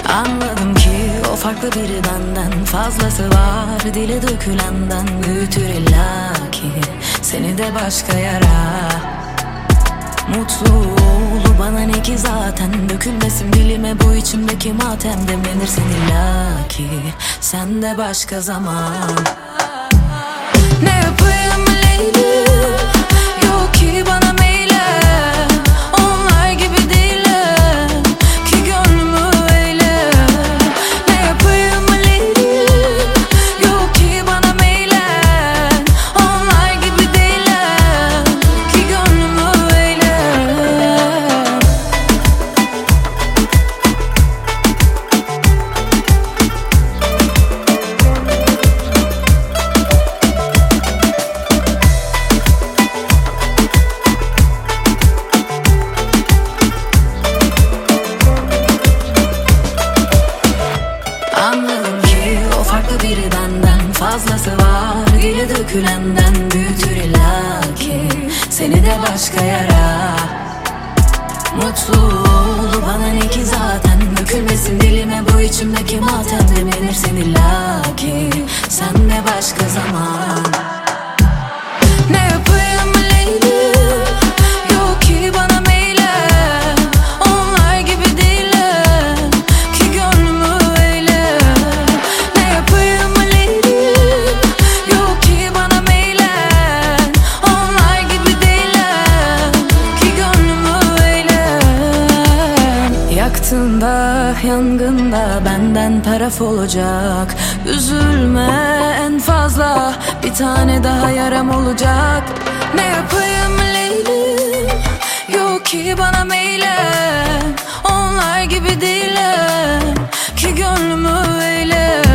Anladım ki o farklı biri benden, fazlası var dile dökülenden. Büyütür illaki seni de başka yara. Mutlu ol bana ne ki zaten, dökülmesin dilime bu içimdeki matem. Demlenirsin illaki sen de başka zaman. Ne yapayım Leylim, yok ki bana meylen. Onlar gibi değilim ki gönlümü eyle. Ne yapayım Leylim, yok ki bana meylen. Onlar gibi değilim ki gönlümü eyle. Anladım ki o farklı biri benden, fazlası var dile dökülenden. Büyütür illaki seni de başka yara. Mutlu ol bana ne ki zaten, dökülmesin dilime bu içimdeki matem. Demlenirsin illaki sen de başka zaman. Ne yapayım Leylim, yok ki bana meylen. Onlar gibi değilim ki gönlümü eyle. Ne yapayım Leylim, yok ki bana meylen. Onlar gibi değilim ki gönlümü eyle. Yaktığında yangında benden taraf olacak. Üzülme, en fazla bir tane daha yaram olacak. Ne yapayım Leylim, yok ki bana meylen. Onlar gibi değilim ki gönlümü eyle.